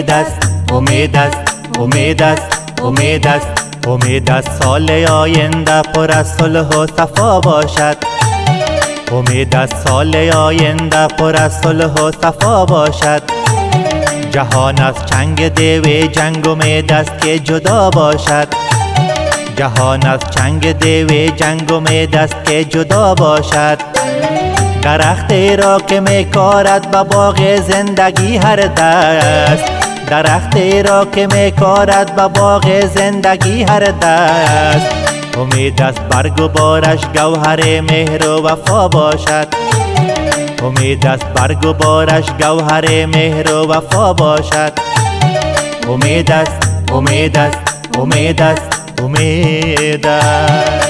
امید است، امید است، امید است، امید است، امید است سال آینده پر از صلح و صفا باشد. امید است سال آینده پر از صلح و صفا باشد. جهان از چنگ دیو جنگ امید است که جدا باشد. جهان از چنگ دیو جنگ امید است که جدا باشد. درختی را که میکارد به باغ زندگی هر دست، درختی را که میکارد به باغ زندگی هر دست. امید است برگ و بارش گوهر مهر و وفا باشد. امید است برگ و بارش گوهر مهر و وفا باشد. امید است، امید است، امید است، امید است.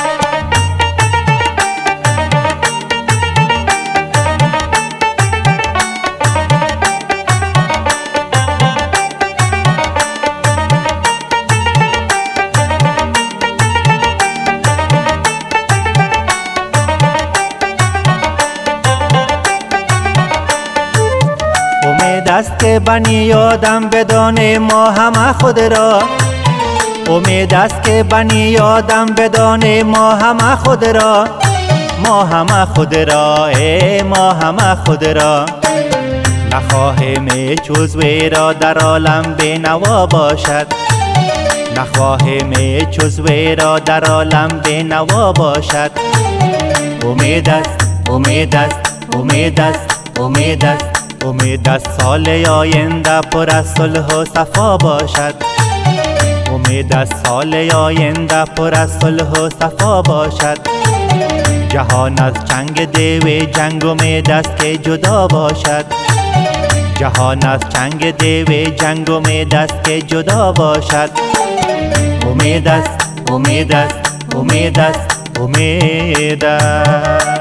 امید است که بنی آدم بدانه ما همه خود را. امید است که بنی آدم بدانه ما همه خود را. ما همه خود را، ما همه خود را. نخواهیم جز وی را در عالم بینوا باشد. نخواهیم جز وی را در عالم بینوا باشد. امید است، امید است، امید است، امید است، امید است سال آینده پر از صلح و صفا باشد. امید است سال آینده پر از صلح و صفا باشد. جهان از چنگ دیو جنگ امید است که جدا باشد. جهان از چنگ دیو جنگ امید است که جدا باشد. امید است، امید است، امید است، امید است.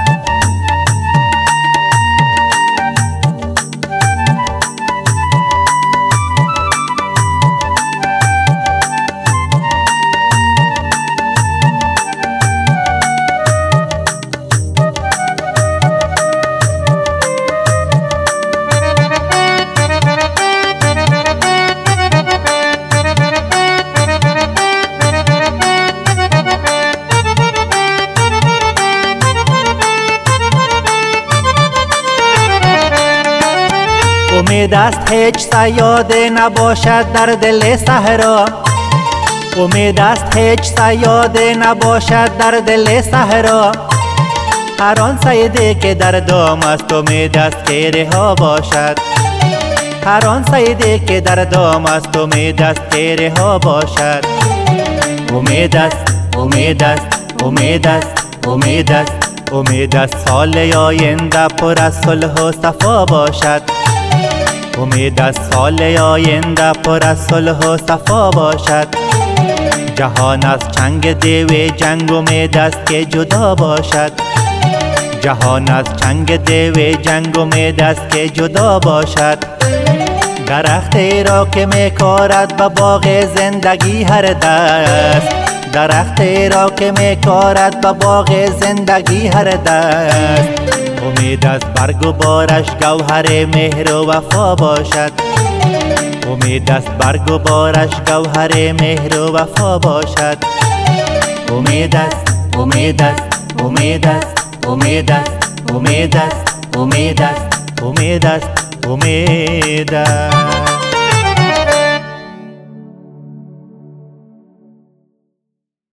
امید است هیچ صیاده نباشد در دل صحرا. امید است هیچ صیاده نباشد در دل صحرا. هر آن صیدی که در دام است امید است که رها باشد. هر آن صیدی که در دام است امید است که رها باشد. امید است، امید است، امید است، امید است، امید است سال آینده پر از صلح و صفا باشد. امید است سال آینده پر از صلح و صفا باشد. جهان از چنگ دیو جنگ امید است که جدا باشد. جهان از چنگ دیو جنگ امید است که جدا باشد. درختی را که میکارد به باغ زندگی هر دست، درختی را که میکارد به باغ زندگی هر دست. امید است برگ و بارش گوهر مهر و وفا باشد. امید است برگ و بارش گوهر مهر و وفا باشد. امید است، امید است، امید است، امید است، امید است، امید است، امید است، امید است.